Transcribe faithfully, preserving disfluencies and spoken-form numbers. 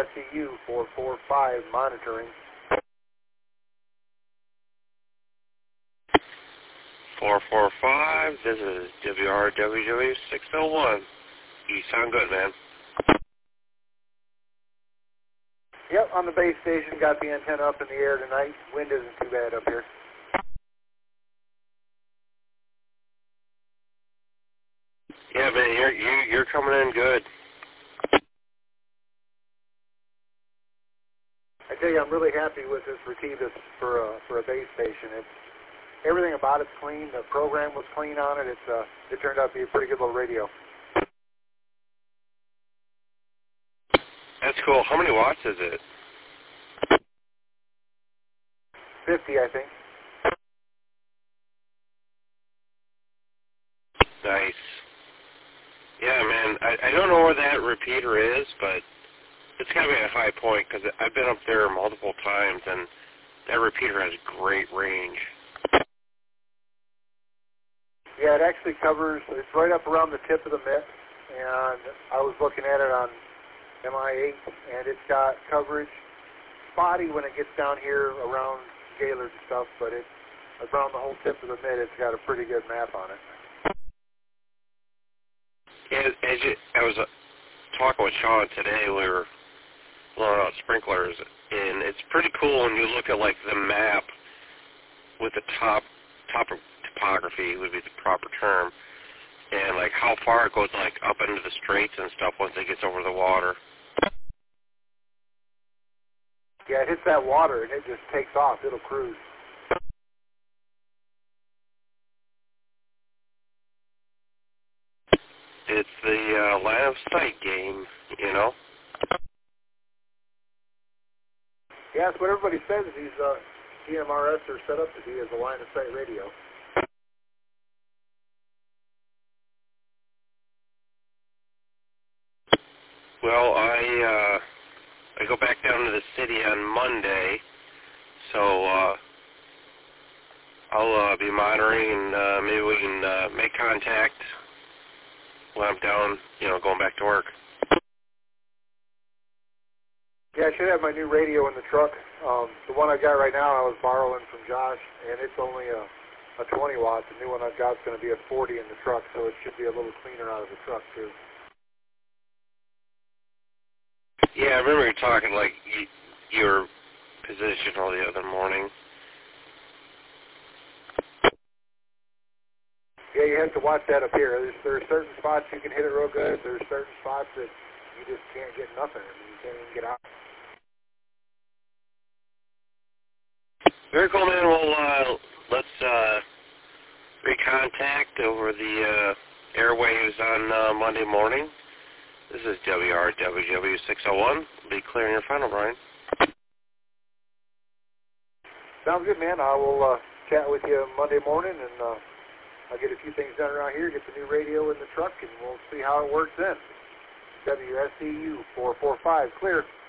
S E U four four five monitoring. four four five, this is W R W W six oh one. You sound good, man. Yep, on the base station, got the antenna up in the air tonight. Wind isn't too bad up here. Yeah, man, you're you, you're coming in good. I tell you, I'm really happy with this Retevis for a, for a base station. It's everything about it's clean. The program was clean on it. It's uh, it turned out to be a pretty good little radio. That's cool. How many watts is it? fifty, I think. Nice. Yeah, man, I, I don't know where that repeater is, but it's got to be at High Point because I've been up there multiple times, and that repeater has great range. Yeah, it actually covers, it's right up around the tip of the mitt, and I was looking at it on M I eight, and it's got coverage spotty when it gets down here around Gaylord and stuff, but it's around the whole tip of the mitt, it's got a pretty good map on it. Yeah, as you, I was uh, talking with Sean today, we were blowing out sprinklers, and it's pretty cool when you look at, like, the map with the top, top topography would be the proper term, and, like, how far it goes, like, up into the straits and stuff once it gets over the water. Yeah, it hits that water, and it just takes off. It'll cruise. It's the uh, line of sight game, you know? Yeah, that's what everybody says these uh, D M R S are set up to be as a line of sight radio. Well, I uh, I go back down to the city on Monday, so uh, I'll uh, be monitoring, and uh, maybe we can uh, make contact when I'm down, you know, going back to work. Yeah, I should have my new radio in the truck. Um, the one I got right now I was borrowing from Josh, and it's only a, a twenty watt. The new one I've got is going to be a forty in the truck, so it should be a little cleaner out of the truck, too. Yeah, I remember you talking, like, you, your position all the other morning. Yeah, you have to watch that up here. There's, there are certain spots you can hit it real good. There's certain spots that you just can't get nothing. I mean, you can't even get out. Very cool, man. Well, uh, let's uh, recontact over the uh, airwaves on uh, Monday morning. This is W R W W six oh one. Be clearing your final, Brian. Sounds good, man. I will uh, chat with you Monday morning, and uh, I'll get a few things done around here, get the new radio in the truck, and we'll see how it works then. W S E U four four five, clear.